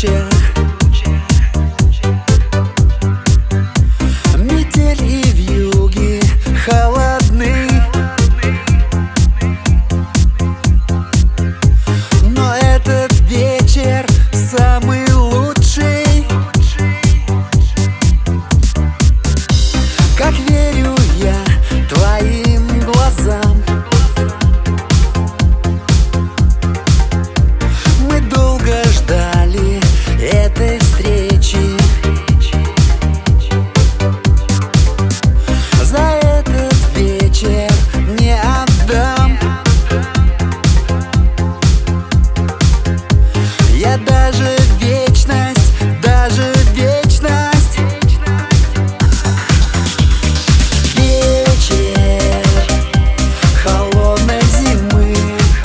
тучах, метель и вьюги холодны, но этот вечер самый лучший. Как верю я твоим глазам, мы долго ждали этой встречи. За этот вечер не отдам я даже вечность, даже вечность. Вечер холодной зимы,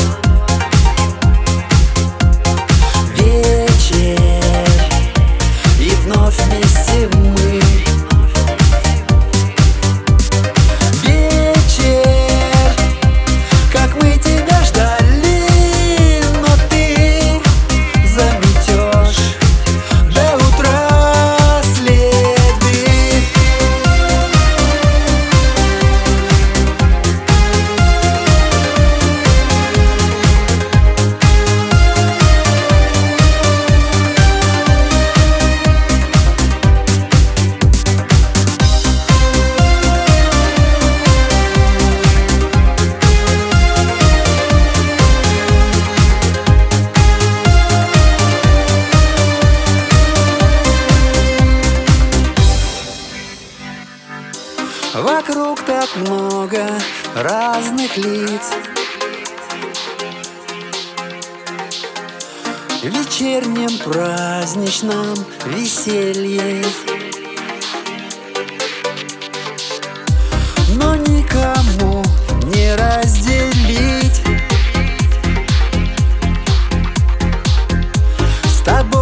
вечер, и вновь вместе мы. Вечер, как мы тебя ждали, но ты заметешь до утра следы. Вокруг так много разных лиц, в вечернем праздничном веселье, но никому не разделить с тобой.